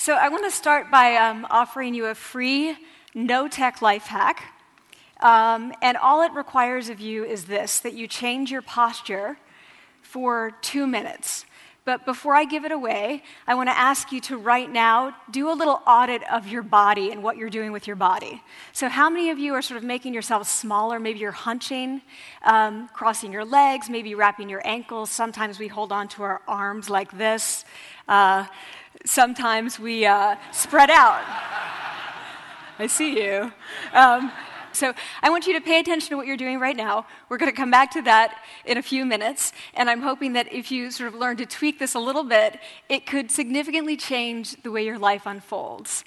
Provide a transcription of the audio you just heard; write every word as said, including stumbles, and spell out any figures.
So I want to start by um, offering you a free, no-tech life hack. Um, and all it requires of you is this, that you change your posture for two minutes. But before I give it away, I want to ask you to right now do a little audit of your body and what you're doing with your body. So how many of you are sort of making yourselves smaller? Maybe you're hunching, um, crossing your legs, maybe wrapping your ankles. Sometimes we hold on to our arms like this. Uh, sometimes we uh, spread out. I see you. Um, So I want you to pay attention to what you're doing right now. We're going to come back to that in a few minutes, and I'm hoping that if you sort of learn to tweak this a little bit, it could significantly change the way your life unfolds.